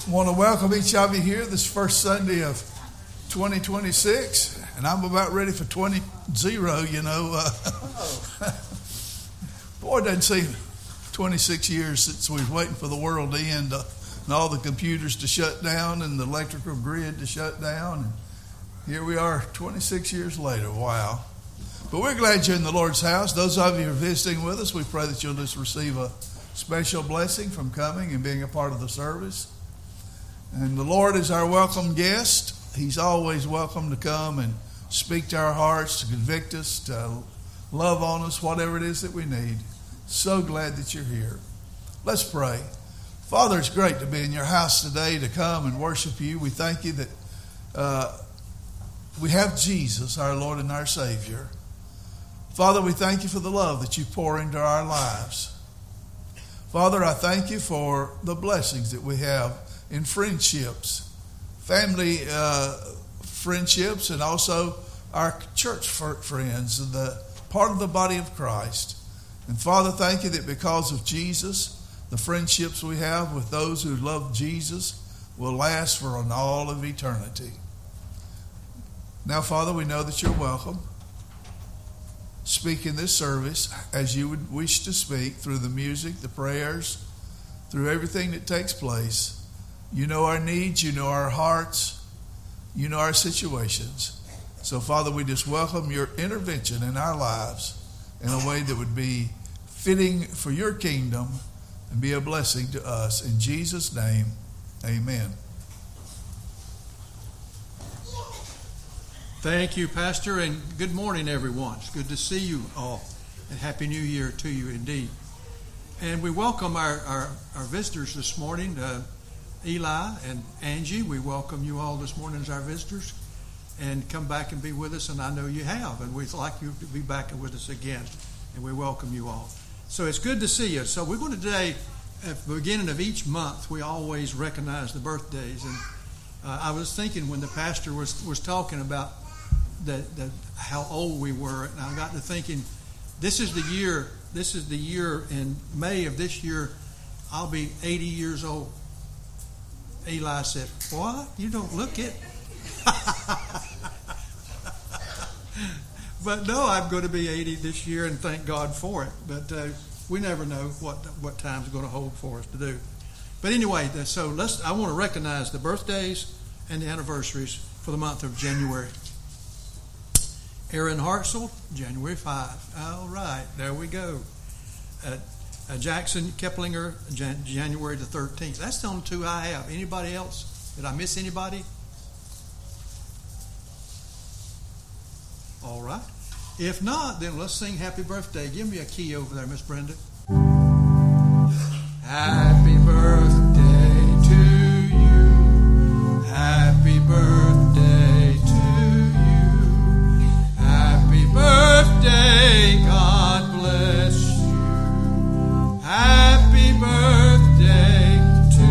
I want to welcome each of you here this first Sunday of 2026, and I'm about ready for 20-0, you know. Boy, it doesn't seem 26 years since we was waiting for the world to end and all the computers to shut down and the electrical grid to shut down. And here we are 26 years later. Wow. But we're glad you're in the Lord's house. Those of you who are visiting with us, we pray that you'll just receive a special blessing from coming and being a part of the service. And the Lord is our welcome guest. He's always welcome to come and speak to our hearts, to convict us, to love on us, whatever it is that we need. So glad that you're here. Let's pray. Father, it's great to be in your house today, to come and worship you. We thank you that we have Jesus, our Lord and our Savior. Father, we thank you for the love that you pour into our lives. Father, I thank you for the blessings that we have in friendships, family friendships, and also our church friends, and the part of the body of Christ. And Father, thank you that because of Jesus, the friendships we have with those who love Jesus will last for all of eternity. Now, Father, we know that you're welcome. Speak in this service as you would wish to speak, through the music, the prayers, through everything that takes place. You know our needs, you know our hearts, you know our situations. So, Father, we just welcome your intervention in our lives in a way that would be fitting for your kingdom and be a blessing to us. In Jesus' name, amen. Thank you, Pastor, and good morning, everyone. It's good to see you all, and Happy New Year to you indeed. And we welcome our visitors this morning, Eli and Angie. We welcome you all this morning as our visitors, and come back and be with us, and I know you have, and we'd like you to be back with us again, and we welcome you all. So it's good to see you. So we're going to today, at the beginning of each month, we always recognize the birthdays, and I was thinking when the pastor was talking about how old we were, and I got to thinking, this is the year in May of this year, I'll be 80 years old. Eli said, "What? You don't look it." But no, I'm going to be 80 this year, and thank God for it. But we never know what time's going to hold for us to do. But anyway, so I want to recognize the birthdays and the anniversaries for the month of January. Aaron Hartzell, January 5. All right, there we go. Jackson Keplinger, January the 13th. That's the only two I have. Anybody else? Did I miss anybody? All right. If not, then let's sing Happy Birthday. Give me a key over there, Miss Brenda. Happy birthday to you. Happy birthday to you. Happy birthday, God bless you. Happy birthday to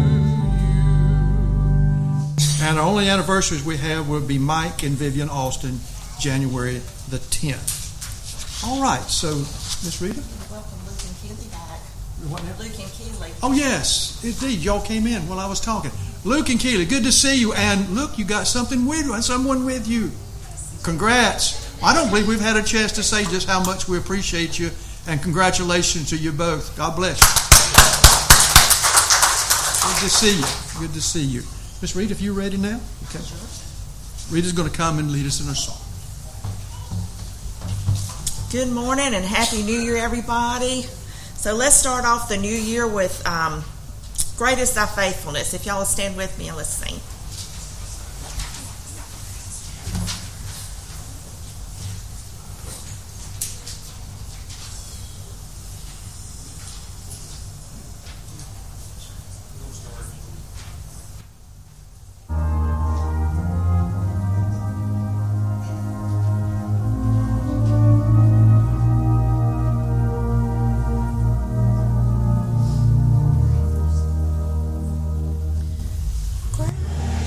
you. And the only anniversaries we have will be Mike and Vivian Austin, January the 10th. All right, so Miss Rita? Welcome Luke and Keely back. What now? Luke and Keely. Oh, yes, indeed. Y'all came in while I was talking. Luke and Keely, good to see you. And look, you got someone with you. Congrats. I don't believe we've had a chance to say just how much we appreciate you. And congratulations to you both. God bless you. Good to see you. Good to see you. Miss Rita, if you're ready now? Okay. Rita's going to come and lead us in a song. Good morning and Happy New Year, everybody. So let's start off the new year with Great is Thy Faithfulness. If y'all will stand with me and let's sing. Great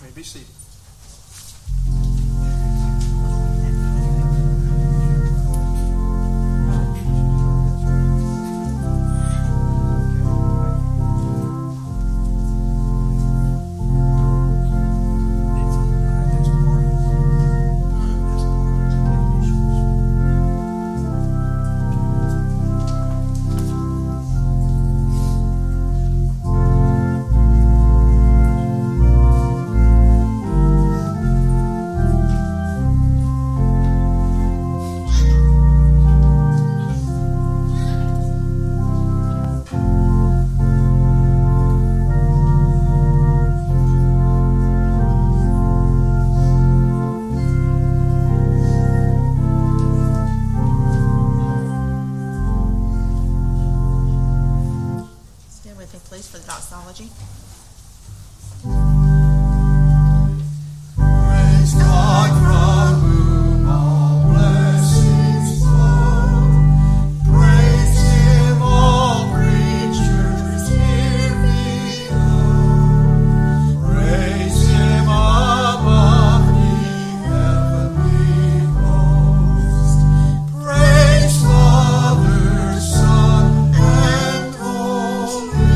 may be seated. Please, for the doxology. Praise God from whom all blessings flow. Praise Him, all creatures here below. Praise Him above the heavenly host. Praise Father, Son, and Holy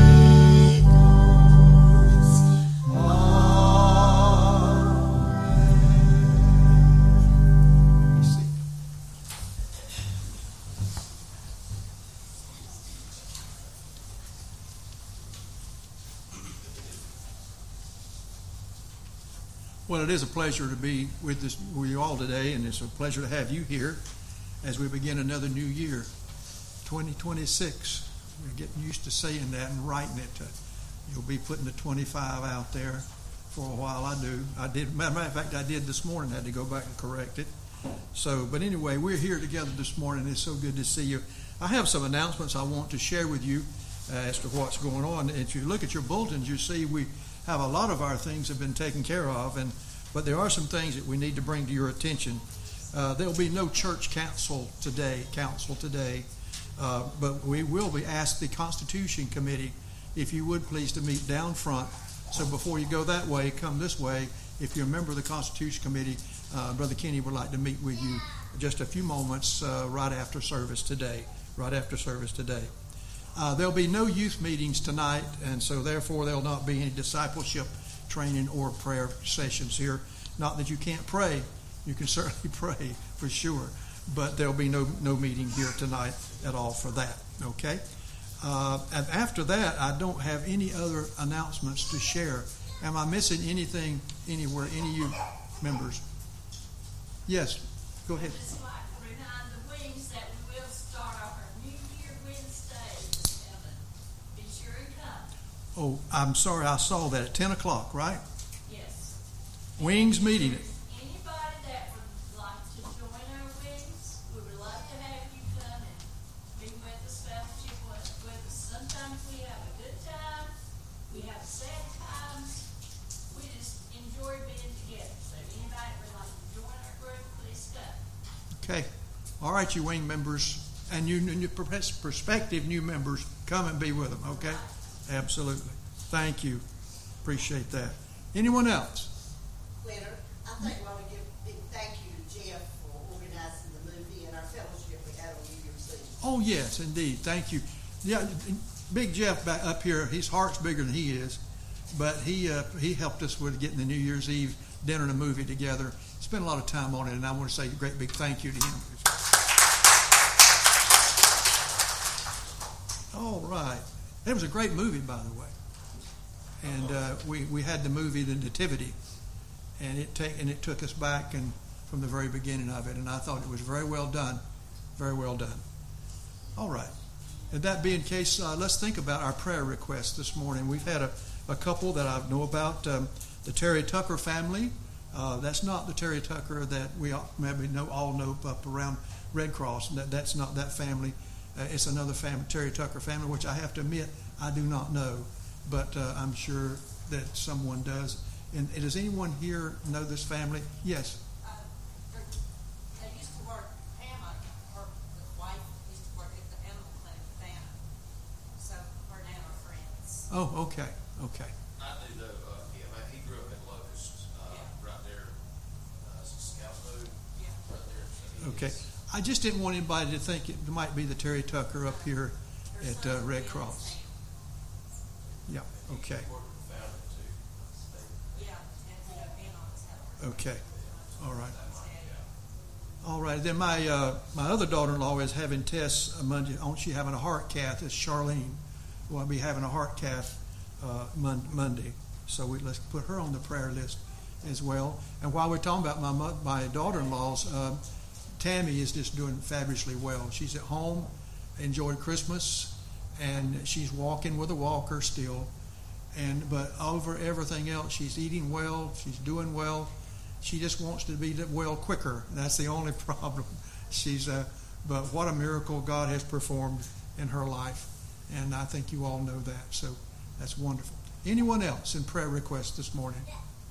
Well, it is a pleasure to be with you all today, and it's a pleasure to have you here as we begin another new year, 2026. We're getting used to saying that and writing it. You'll be putting the 25 out there for a while. I did. Matter of fact, I did this morning. I had to go back and correct it. So, but anyway, we're here together this morning. It's so good to see you. I have some announcements I want to share with you as to what's going on. If you look at your bulletins, you see we have a lot of our things have been taken care of, but there are some things that we need to bring to your attention. There'll be no church council today, but we will be asked the Constitution Committee, if you would please, to meet down front. So before you go that way, come this way. If you're a member of the Constitution Committee, Brother Kenny would like to meet with you just a few moments right after service today. There'll be no youth meetings tonight, and so therefore there'll not be any discipleship training or prayer sessions here. Not that you can't pray. You can certainly pray for sure, but there'll be no meeting here tonight at all for that, okay? And after that, I don't have any other announcements to share. Am I missing anything anywhere, any of you members? Yes, go ahead. Just like to remind the Wings that we will start our New Year Wednesday. Be sure and come. Oh, I'm sorry, I saw that at 10 o'clock, right? Yes. Wings meeting. Anybody that would like to join our Wings, we would love to have you come and be with us, fellowship with us. Sometimes we have a good time, we have sad times, we just enjoy being together. So anybody would like to join our group, please come. Okay. All right, you wing members and you prospective new members, come and be with them, okay? Absolutely. Thank you. Appreciate that. Anyone else? Leonard, I think we want to give a big thank you to Jeff for organizing the movie and our fellowship we had on New Year's Eve. Oh, yes, indeed. Thank you. Yeah, Big Jeff back up here, his heart's bigger than he is, but he helped us with getting the New Year's Eve dinner and a movie together. Spent a lot of time on it, and I want to say a great big thank you to him. All right. It was a great movie, by the way. And we had the movie The Nativity, and it took us back and from the very beginning of it, and I thought it was very well done. Very well done. All right. And that being the case, let's think about our prayer requests this morning. We've had a couple that I know about, the Terry Tucker family. That's not the Terry Tucker that we maybe all know up around Red Cross. That's not that family. It's another family, Terry Tucker family, which I have to admit I do not know, but I'm sure that someone does. And does anyone here know this family? Yes. They used to work, Pamela, her wife used to work at the animal clinic with Anna. So her and Anna are friends. Oh, okay. I do know him. He grew up in Locusts. Okay. I just didn't want anybody to think it might be the Terry Tucker up here at Red Cross. Yeah. Okay. Yeah, and being on his house. Okay. All right. All right. Then my other daughter-in-law is having tests Monday. She's having a heart cath. It's Charlene. Will be having a heart cath Monday. So let's put her on the prayer list as well. And while we're talking about my daughter-in-laws, Tammy is just doing fabulously well. She's at home, enjoying Christmas, and she's walking with a walker still. But over everything else, she's eating well. She's doing well. She just wants to be well quicker. That's the only problem. But what a miracle God has performed in her life, and I think you all know that. So that's wonderful. Anyone else in prayer requests this morning?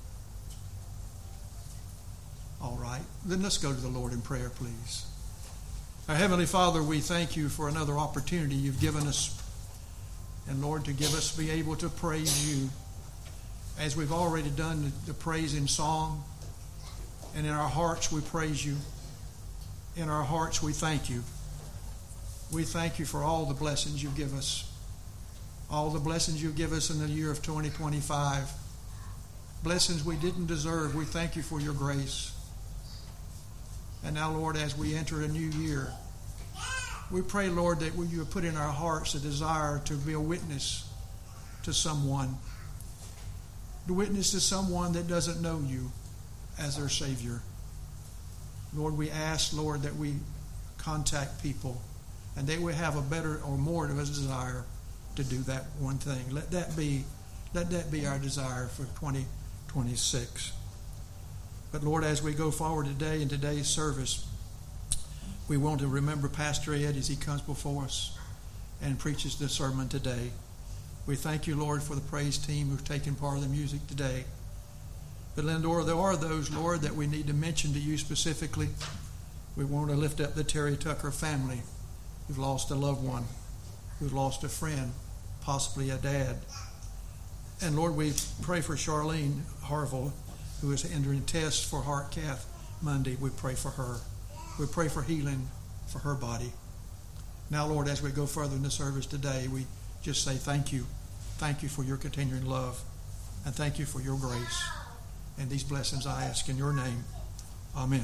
All right. Then let's go to the Lord in prayer, please. Our Heavenly Father, we thank you for another opportunity you've given us, and Lord, to give us be able to praise you as we've already done the praise in song. And in our hearts, we praise you. In our hearts, we thank you. We thank you for all the blessings you give us. All the blessings you give us in the year of 2025. Blessings we didn't deserve. We thank you for your grace. And now, Lord, as we enter a new year, we pray, Lord, that you have put in our hearts a desire to be a witness to someone. To witness to someone that doesn't know you as their Savior. Lord, we ask, Lord, that we contact people and they will have a better or more of a desire to do that one thing. Let that be our desire for 2026. But Lord, as we go forward today in today's service, we want to remember Pastor Ed as he comes before us and preaches the sermon today. We thank you, Lord, for the praise team who've taken part of the music today. But Lindor, there are those, Lord, that we need to mention to you specifically. We want to lift up the Terry Tucker family who've lost a loved one, who've lost a friend, possibly a dad. And Lord, we pray for Charlene Harville, who is entering tests for heart cath Monday. We pray for her. We pray for healing for her body. Now, Lord, as we go further in the service today, we just say thank you. Thank you for your continuing love. And thank you for your grace. And these blessings I ask in your name. Amen.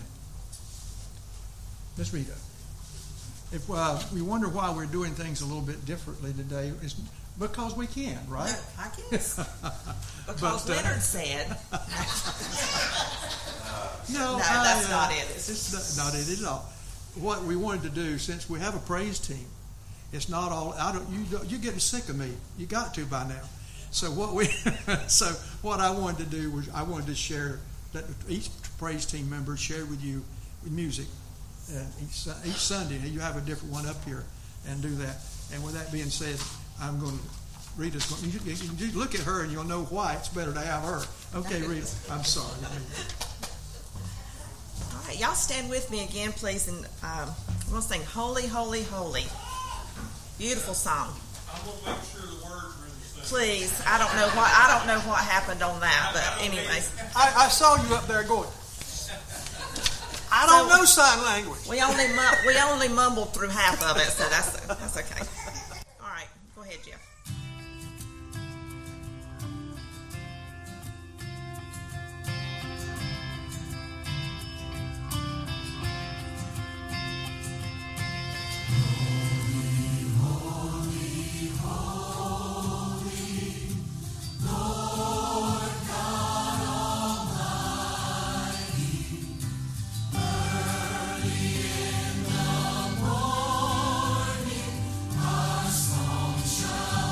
Miss Rita, if we wonder why we're doing things a little bit differently today, it's because we can, right? No, I guess. Because Leonard said. No, that's not it. It's not it at all. What we wanted to do, since we have a praise team, it's not all. You're getting sick of me. You got to by now. So what I wanted to do was I wanted to share that each praise team member shared with you music. Each Sunday, you have a different one up here, and do that. And with that being said, I'm going to. Rita's going. You look at her and you'll know why it's better to have her. Okay, Rita. I'm sorry. All right, y'all stand with me again, please, and we're going to sing "Holy, Holy, Holy." Beautiful song. I'm going to make sure the words are in the same. Please, I don't know what happened on that, but anyways, I saw you up there going. I don't know sign language. we only mumbled through half of it, so that's okay. All right, go ahead, Jeff. Shine.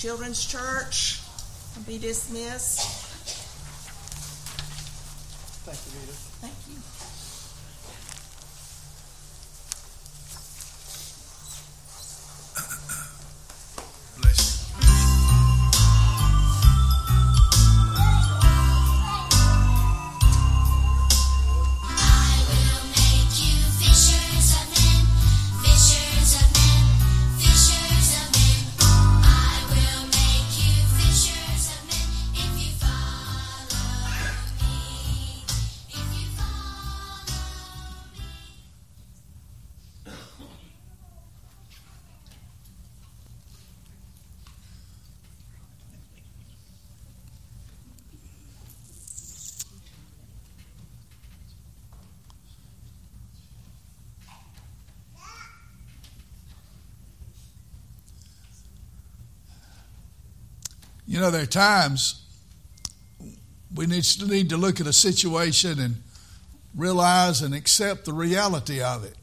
Children's Church will be dismissed. Thank you, Rita. Thank you. Bless you. I will make you fishers of men, fishers of men, fishers of men. I will make you fishers of men if you follow me. If you follow me. You know, there are times we need to look at a situation and realize and accept the reality of it.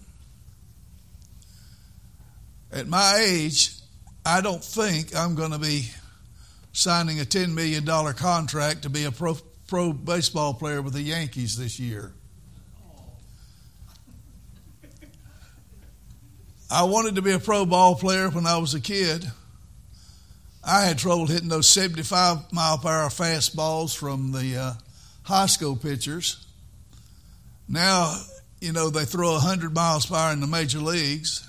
At my age, I don't think I'm going to be signing a $10 million contract to be a pro baseball player with the Yankees this year. I wanted to be a pro ball player when I was a kid. I had trouble hitting those 75-mile-per-hour fastballs from the high school pitchers. Now, you know, they throw 100 miles per hour in the major leagues.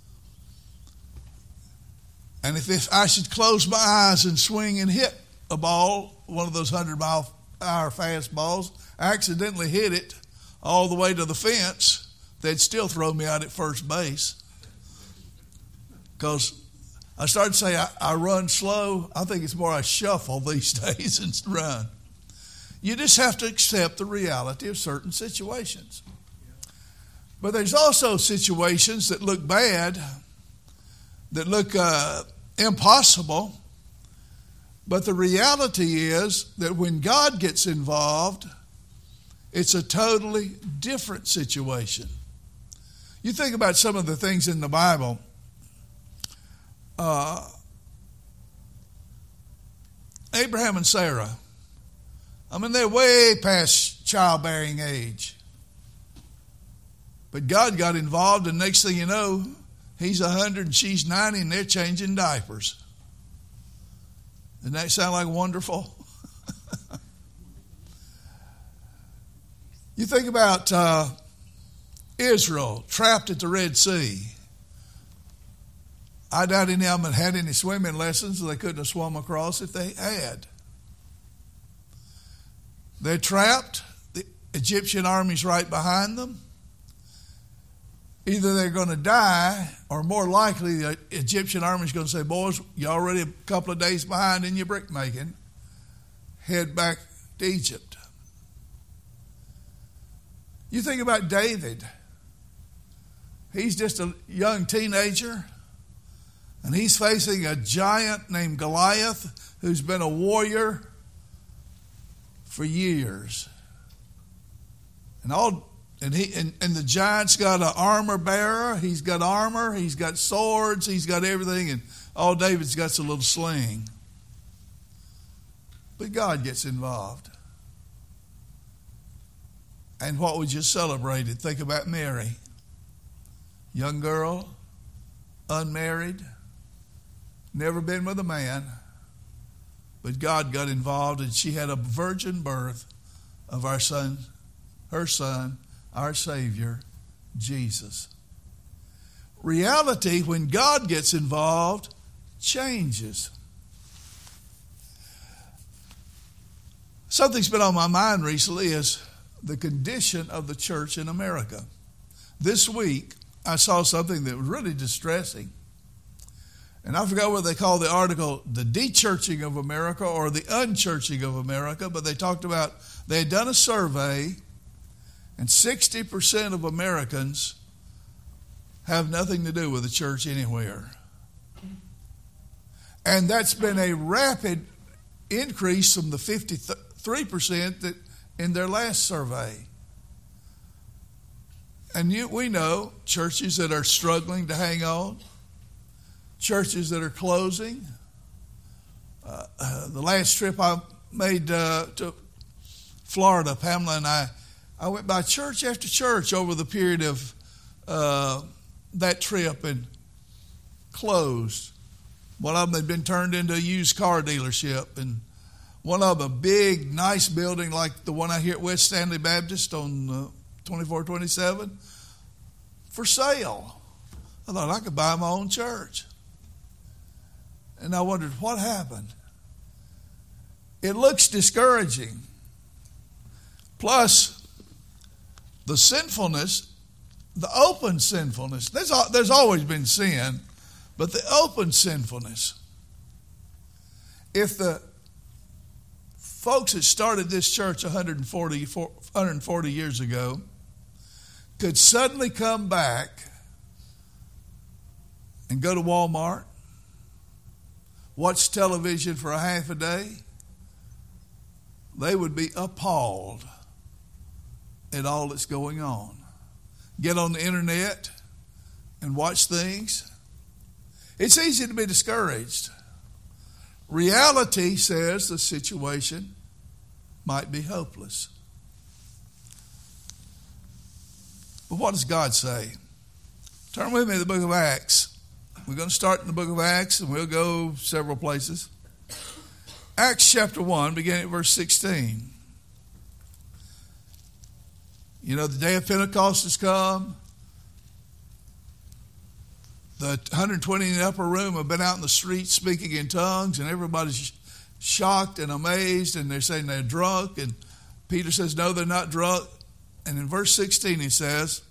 And if I should close my eyes and swing and hit a ball, one of those 100-mile-per-hour fastballs, accidentally hit it all the way to the fence, they'd still throw me out at first base. Because I started to say I run slow. I think it's more I shuffle these days than run. You just have to accept the reality of certain situations. But there's also situations that look bad, that look impossible. But the reality is that when God gets involved, it's a totally different situation. You think about some of the things in the Bible. Abraham and Sarah, I mean, they're way past childbearing age. But God got involved, and next thing you know, he's 100 and she's 90, and they're changing diapers. Doesn't that sound like wonderful? You think about Israel trapped at the Red Sea. I doubt any of them had any swimming lessons, so they couldn't have swum across if they had. They're trapped. The Egyptian army's right behind them. Either they're going to die, or more likely the Egyptian army's going to say, boys, you're already a couple of days behind in your brick making. Head back to Egypt. You think about David. He's just a young teenager. And he's facing a giant named Goliath who's been a warrior for years. And the giant's got an armor bearer. He's got armor. He's got swords. He's got everything. And all David's got's a little sling. But God gets involved. And what we just celebrated, think about Mary. Young girl, unmarried, never been with a man, but God got involved, and she had a virgin birth of our son, her son, our Savior, Jesus. Reality, when God gets involved, changes. Something's been on my mind recently is the condition of the church in America. This week, I saw something that was really distressing. And I forgot what they called the article, the de-churching of America or the unchurching of America, but they talked about, they had done a survey, and 60% of Americans have nothing to do with the church anywhere. And that's been a rapid increase from the 53% that in their last survey. And we know churches that are struggling to hang on, churches that are closing, The last trip I made to Florida, Pamela and I went by church after church over the period of that trip and closed. One of them had been turned into a used car dealership, and one of them a big, nice building like the one out here at West Stanley Baptist on 2427 for sale. I thought I could buy my own church. And I wondered what happened. It looks discouraging. Plus, the sinfulness, the open sinfulness. There's always been sin, but the open sinfulness. If the folks that started this church 140 years ago could suddenly come back and go to Walmart, watch television for a half a day, they would be appalled at all that's going on. Get on the internet and watch things. It's easy to be discouraged. Reality says the situation might be hopeless. But what does God say? Turn with me to the book of Acts. We're going to start in the book of Acts, and we'll go several places. Acts chapter 1, beginning at verse 16. You know, the day of Pentecost has come. The 120 in the upper room have been out in the streets speaking in tongues, and everybody's shocked and amazed, and they're saying they're drunk. And Peter says, no, they're not drunk. And in verse 16 he says,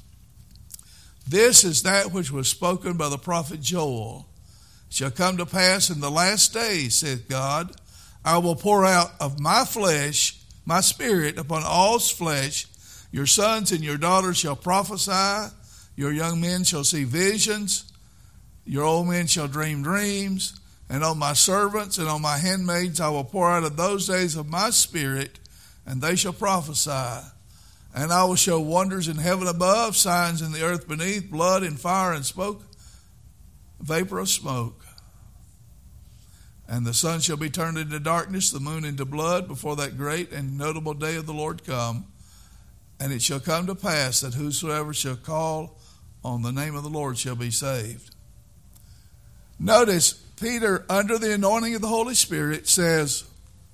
this is that which was spoken by the prophet Joel. It shall come to pass in the last days, saith God, I will pour out of my flesh, my spirit, upon all flesh. Your sons and your daughters shall prophesy. Your young men shall see visions. Your old men shall dream dreams. And on my servants and on my handmaids I will pour out of those days of my spirit, and they shall prophesy. And I will show wonders in heaven above, signs in the earth beneath, blood and fire and smoke, vapor of smoke. And the sun shall be turned into darkness, the moon into blood, before that great and notable day of the Lord come. And it shall come to pass that whosoever shall call on the name of the Lord shall be saved. Notice, Peter, under the anointing of the Holy Spirit, says,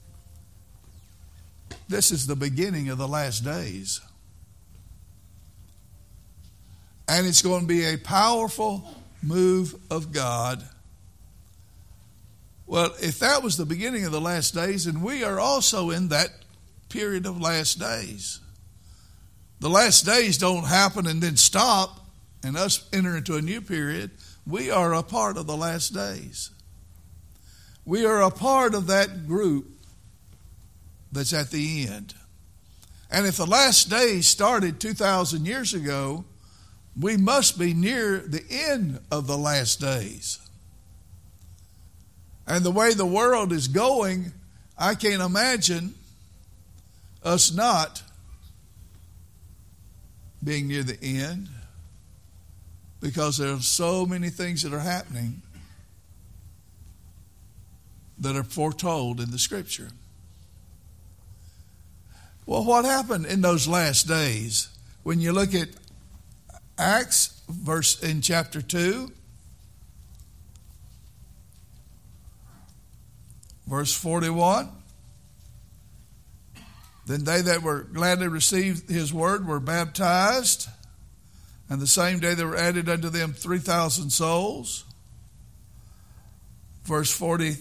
this is the beginning of the last days. And it's going to be a powerful move of God. Well, if that was the beginning of the last days, then we are also in that period of last days. The last days don't happen and then stop and us enter into a new period. We are a part of the last days. We are a part of that group that's at the end. And if the last days started 2,000 years ago, we must be near the end of the last days. And the way the world is going, I can't imagine us not being near the end, because there are so many things that are happening that are foretold in the Scripture. Well, what happened in those last days? When you look at Acts, verse in chapter 2, verse 41, then they that were gladly received his word were baptized, and the same day there were added unto them 3,000 souls. Verse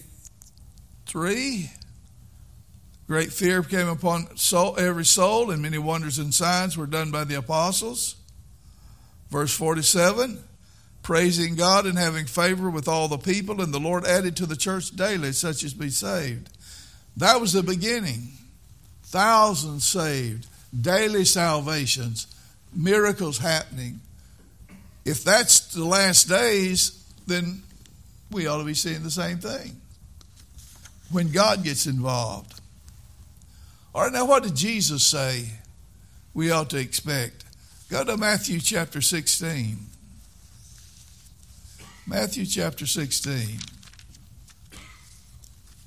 43, great fear came upon every soul, and many wonders and signs were done by the apostles. Verse 47, praising God and having favor with all the people, and the Lord added to the church daily such as be saved. That was the beginning. Thousands saved, daily salvations, miracles happening. If that's the last days, then we ought to be seeing the same thing when God gets involved. All right, now what did Jesus say we ought to expect? Go to Matthew chapter 16. Matthew chapter 16.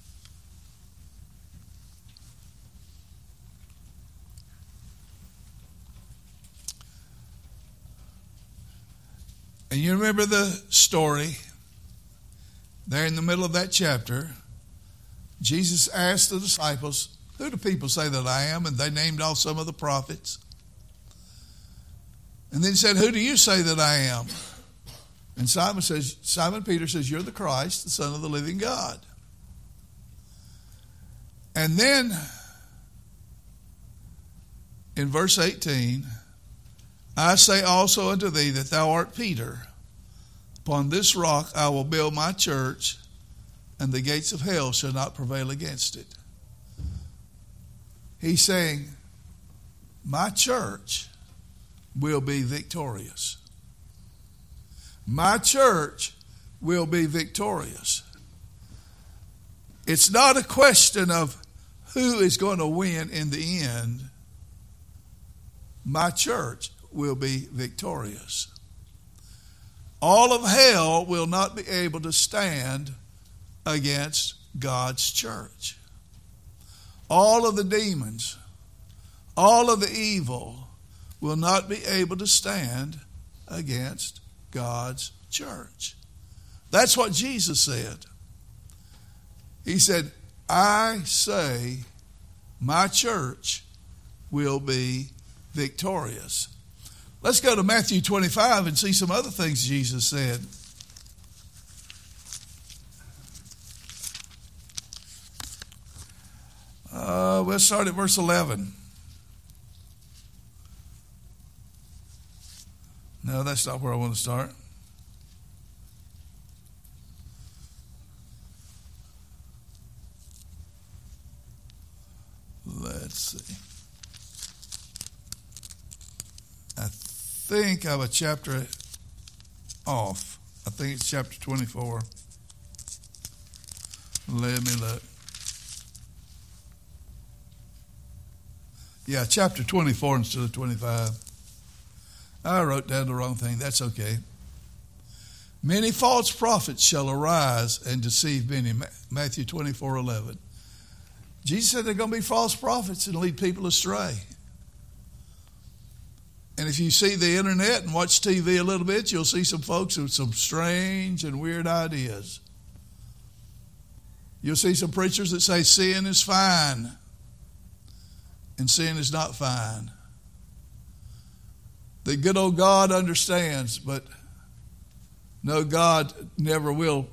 And you remember the story there in the middle of that chapter. Jesus asked the disciples, who do people say that I am? And they named off some of the prophets. And then said, who do you say that I am? And Simon Peter says, you're the Christ, the Son of the living God. And then in verse 18, I say also unto thee that thou art Peter. Upon this rock I will build my church, and the gates of hell shall not prevail against it. He's saying, my church will be victorious. My church will be victorious. It's not a question of who is going to win in the end. My church will be victorious. All of hell will not be able to stand against God's church. All of the demons, all of the evil will not be able to stand against God's church. That's what Jesus said. He said, I say my church will be victorious. Let's go to Matthew 25 and see some other things Jesus said. We'll start at verse 11. No, that's not where I want to start. Let's see. I think I have a chapter off. I think it's chapter 24. Let me look. Yeah, chapter 24 instead of 25. I wrote down the wrong thing. That's okay. Many false prophets shall arise and deceive many. Matthew 24:11. Jesus said there are going to be false prophets and lead people astray. And if you see the internet and watch TV a little bit, you'll see some folks with some strange and weird ideas. You'll see some preachers that say sin is fine and sin is not fine. The good old God understands, but no, God never will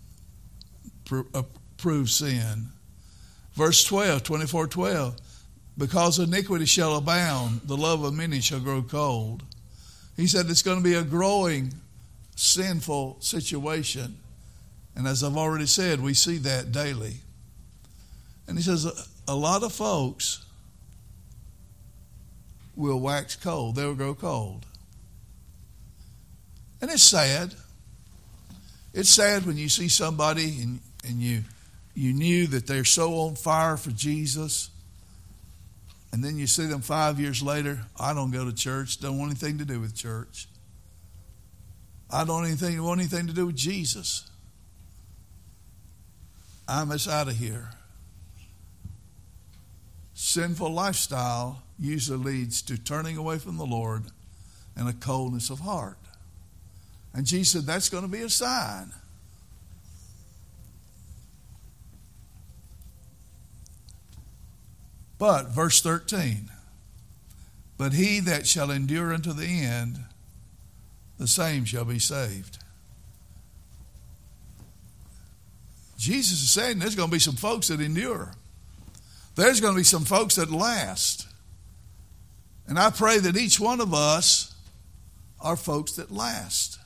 approve sin. Verse 12, 24:12. Because iniquity shall abound, the love of many shall grow cold. He said it's going to be a growing sinful situation. And as I've already said, we see that daily. And he says a lot of folks will wax cold. They'll grow cold. And it's sad. It's sad when you see somebody and you knew that they're so on fire for Jesus, and then you see them 5 years later, I don't go to church, don't want anything to do with church. I don't want anything to do with Jesus. I'm just out of here. Sinful lifestyle usually leads to turning away from the Lord and a coldness of heart. And Jesus said that's going to be a sign. But, verse 13, but he that shall endure unto the end, the same shall be saved. Jesus is saying there's going to be some folks that endure. There's going to be some folks that last. And I pray that each one of us are folks that last.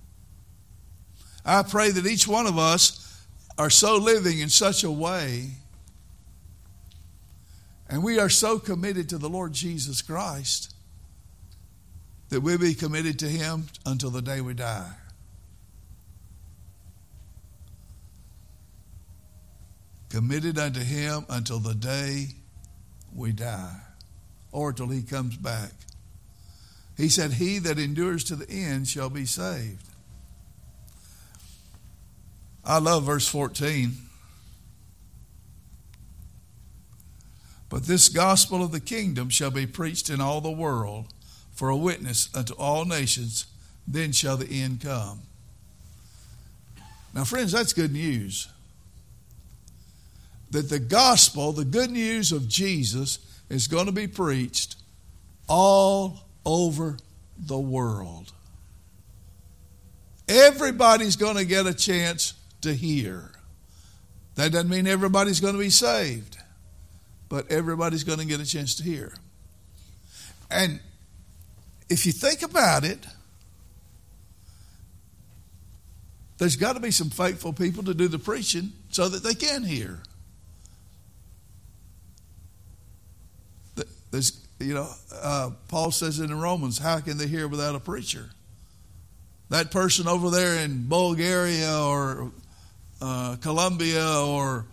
I pray that each one of us are so living in such a way, and we are so committed to the Lord Jesus Christ, that we be committed to Him until the day we die. Committed unto Him until the day we die, or till He comes back. He said, he that endures to the end shall be saved. I love verse 14. But this gospel of the kingdom shall be preached in all the world for a witness unto all nations, then shall the end come. Now, friends, that's good news. That the gospel, the good news of Jesus, is going to be preached all over the world. Everybody's going to get a chance to hear. That doesn't mean everybody's going to be saved, but everybody's going to get a chance to hear. And if you think about it, there's got to be some faithful people to do the preaching so that they can hear. There's, Paul says in Romans, how can they hear without a preacher? That person over there in Bulgaria or Colombia or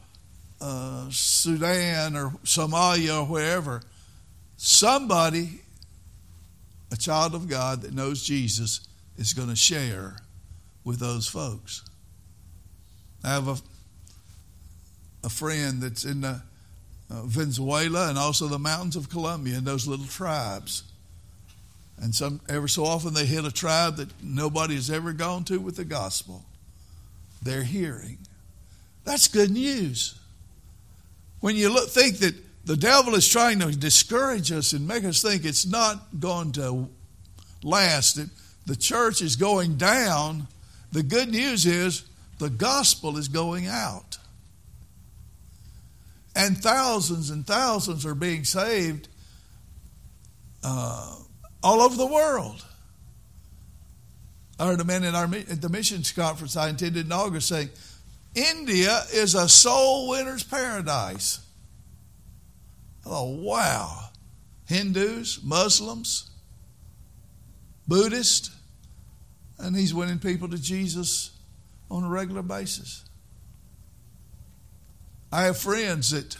Sudan or Somalia or wherever, somebody, a child of God that knows Jesus, is going to share with those folks. I have a friend that's in Venezuela and also the mountains of Colombia and those little tribes. And every so often they hit a tribe that nobody has ever gone to with the gospel. They're hearing. That's good news. When you think that the devil is trying to discourage us and make us think it's not going to last, that the church is going down, the good news is the gospel is going out. And thousands are being saved all over the world. I heard a man at the missions conference I attended in August saying, India is a soul winner's paradise. Oh, wow. Hindus, Muslims, Buddhists, and he's winning people to Jesus on a regular basis. I have friends that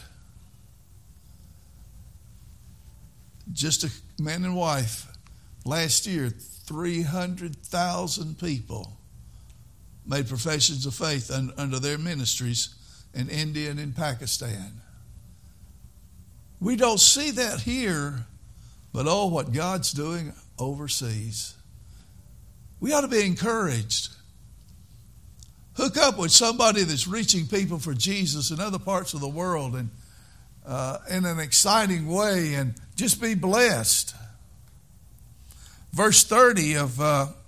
just a man and wife, last year, 300,000 people made professions of faith under their ministries in India and in Pakistan. We don't see that here, but oh, what God's doing overseas. We ought to be encouraged. Hook up with somebody that's reaching people for Jesus in other parts of the world and in an exciting way, and just be blessed. Verse 30 of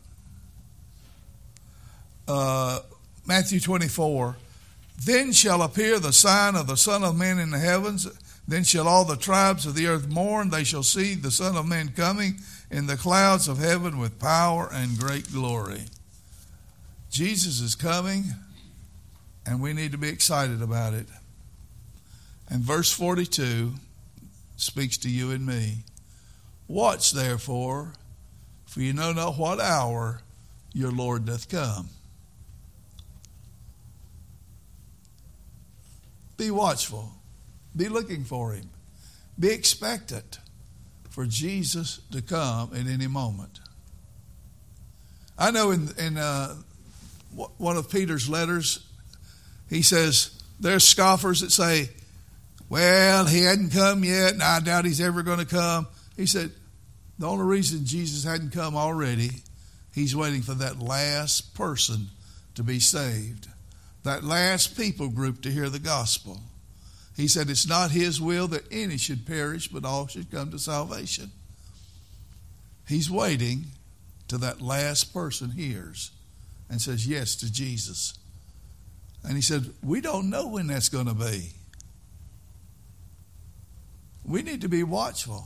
Matthew 24, then shall appear the sign of the Son of Man in the heavens. Then shall all the tribes of the earth mourn. They shall see the Son of Man coming in the clouds of heaven with power and great glory. Jesus is coming, and we need to be excited about it. And verse 42 speaks to you and me. Watch therefore, for you know not what hour your Lord doth come. Be watchful. Be looking for him. Be expectant for Jesus to come at any moment. I know in one of Peter's letters, he says, there's scoffers that say, well, he hadn't come yet, and I doubt he's ever going to come. He said, the only reason Jesus hadn't come already, he's waiting for that last person to be saved, that last people group to hear the gospel. He said it's not his will that any should perish, but all should come to salvation. He's waiting till that last person hears and says yes to Jesus. And he said, we don't know when that's going to be. We need to be watchful.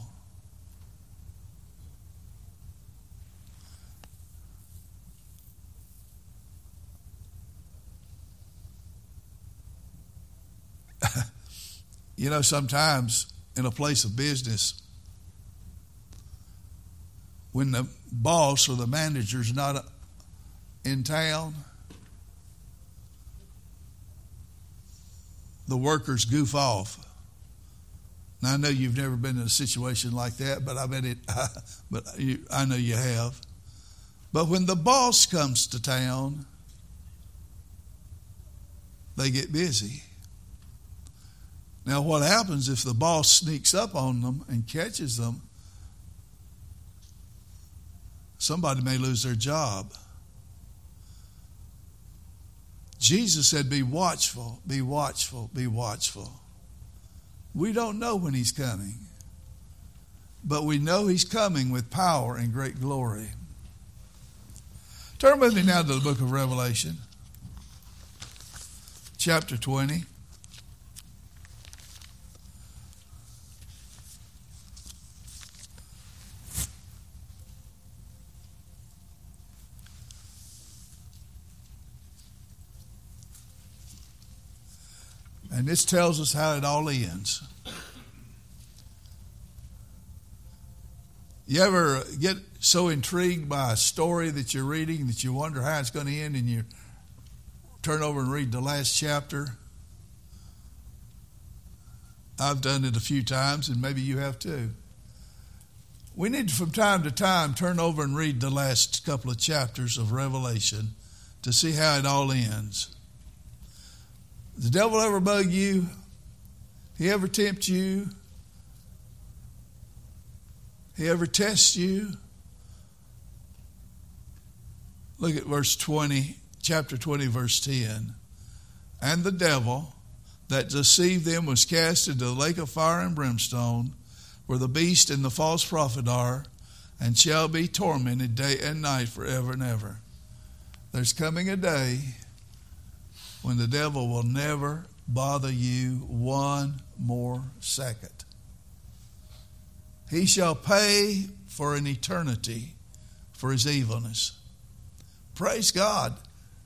You know, sometimes in a place of business, when the boss or the manager's not in town, the workers goof off. Now, I know you've never been in a situation like that, but I know you have. But when the boss comes to town, they get busy. Now, what happens if the boss sneaks up on them and catches them? Somebody may lose their job. Jesus said, be watchful, be watchful, be watchful. We don't know when he's coming, but we know he's coming with power and great glory. Turn with me now to the book of Revelation, chapter 20. And this tells us how it all ends. You ever get so intrigued by a story that you're reading that you wonder how it's going to end, and you turn over and read the last chapter? I've done it a few times, and maybe you have too. We need to, from time to time, turn over and read the last couple of chapters of Revelation to see how it all ends. Does the devil ever bug you? He ever tempt you? He ever tests you? Look at verse 20, chapter 20, verse 10. And the devil that deceived them was cast into the lake of fire and brimstone, where the beast and the false prophet are, and shall be tormented day and night forever and ever. There's coming a day when the devil will never bother you one more second. He shall pay for an eternity for his evilness. Praise God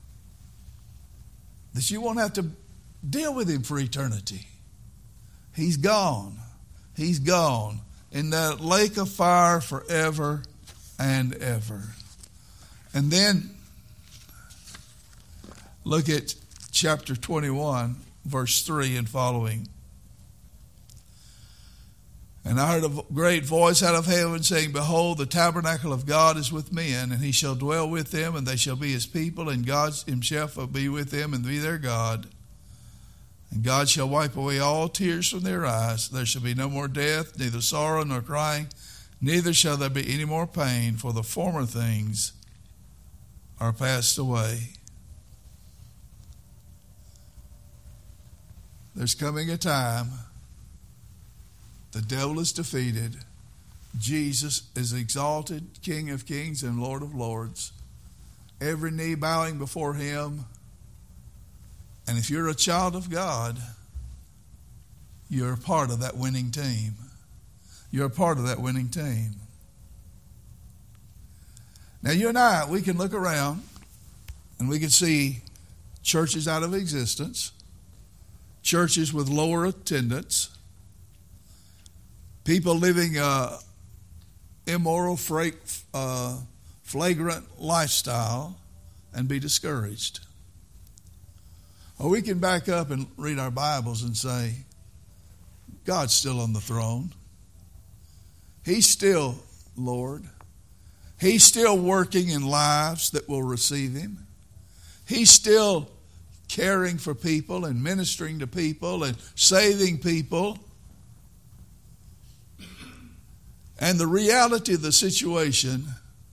that you won't have to deal with him for eternity. He's gone. He's gone in that lake of fire forever and ever. And then look at chapter 21, verse 3 and following. And I heard a great voice out of heaven saying, Behold, the tabernacle of God is with men, and he shall dwell with them, and they shall be his people, and God himself will be with them and be their God. And God shall wipe away all tears from their eyes. There shall be no more death, neither sorrow nor crying, neither shall there be any more pain, for the former things are passed away. There's coming a time the devil is defeated. Jesus is exalted, King of kings and Lord of lords. Every knee bowing before him. And if you're a child of God, you're a part of that winning team. You're a part of that winning team. Now you and I, we can look around and we can see churches out of existence, churches with lower attendance, people living immoral, flagrant lifestyle, and be discouraged. Or we can back up and read our Bibles and say, God's still on the throne. He's still Lord. He's still working in lives that will receive him. He's still caring for people and ministering to people and saving people. And the reality of the situation,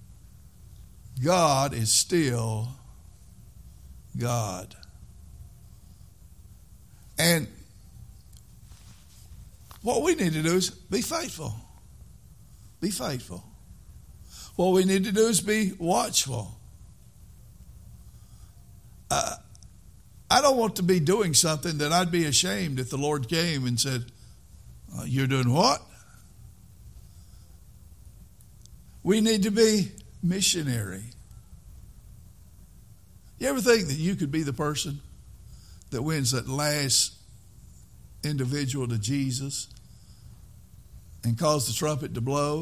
God is still God. And what we need to do is be faithful. Be faithful. What we need to do is be watchful. I don't want to be doing something that I'd be ashamed if the Lord came and said, you're doing what? We need to be missionary. You ever think that you could be the person that wins that last individual to Jesus and cause the trumpet to blow?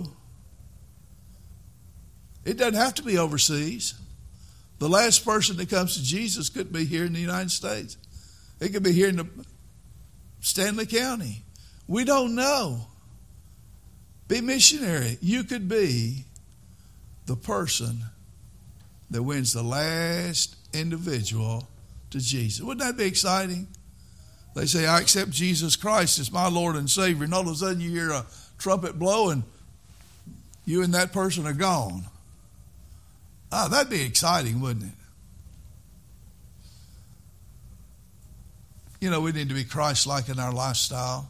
It doesn't have to be overseas. The last person that comes to Jesus could be here in the United States. It could be here in the Stanley County. We don't know. Be missionary. You could be the person that wins the last individual to Jesus. Wouldn't that be exciting? They say, I accept Jesus Christ as my Lord and Savior. And all of a sudden you hear a trumpet blow and you and that person are gone. That'd be exciting, wouldn't it? You know, we need to be Christ-like in our lifestyle.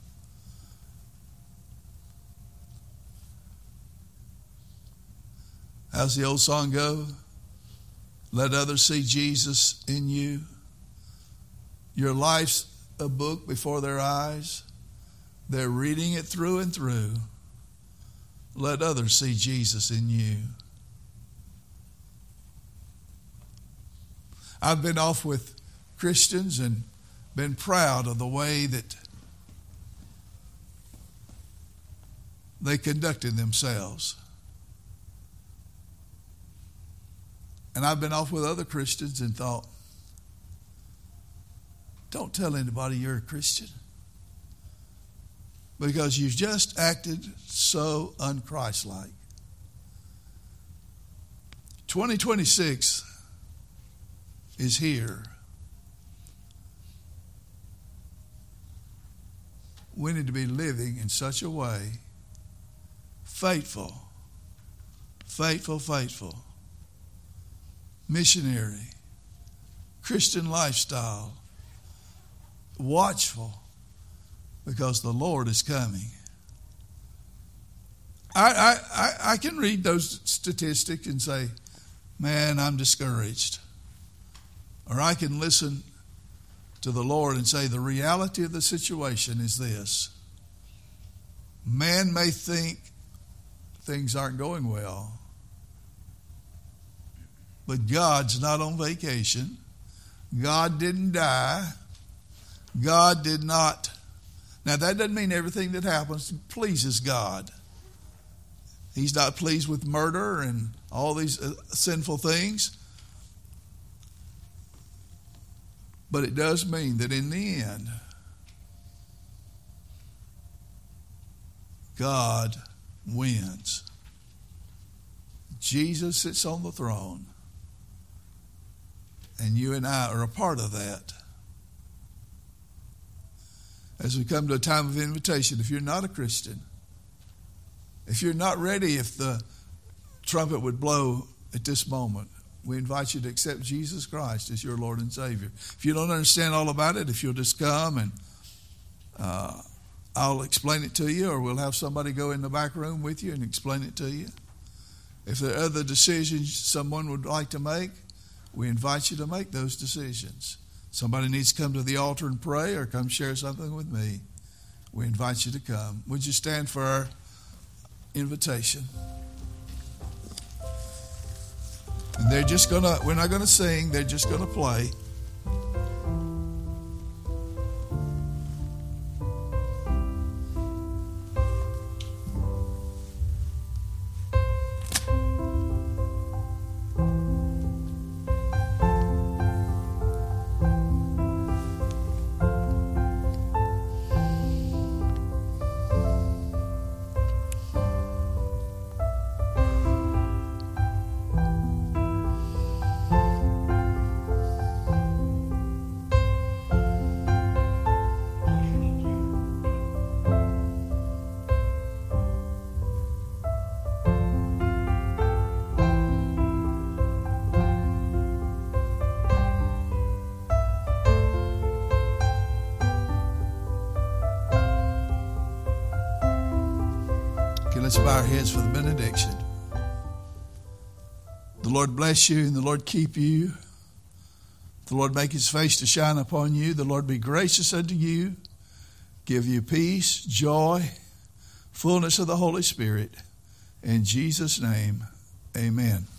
How's the old song go? Let others see Jesus in you. Your life's a book before their eyes. They're reading it through and through. Let others see Jesus in you. I've been off with Christians and been proud of the way that they conducted themselves. And I've been off with other Christians and thought, don't tell anybody you're a Christian, because you've just acted so un-Christ-like. 2026 is here. We need to be living in such a way, faithful, missionary, Christian lifestyle, watchful, because the Lord is coming. I can read those statistics and say, man, I'm discouraged. Or I can listen to the Lord and say, the reality of the situation is this. Man may think things aren't going well, but God's not on vacation. God didn't die. God did not. Now, that doesn't mean everything that happens pleases God. He's not pleased with murder and all these sinful things. But it does mean that in the end, God wins. Jesus sits on the throne, and you and I are a part of that. As we come to a time of invitation, if you're not a Christian, if you're not ready, if the trumpet would blow at this moment, we invite you to accept Jesus Christ as your Lord and Savior. If you don't understand all about it, if you'll just come and I'll explain it to you, or we'll have somebody go in the back room with you and explain it to you. If there are other decisions someone would like to make, we invite you to make those decisions. Somebody needs to come to the altar and pray or come share something with me. We invite you to come. Would you stand for our invitation? And we're not gonna sing, they're just gonna play. Let's bow our heads for the benediction. The Lord bless you and the Lord keep you. The Lord make his face to shine upon you. The Lord be gracious unto you. Give you peace, joy, fullness of the Holy Spirit. In Jesus' name, amen.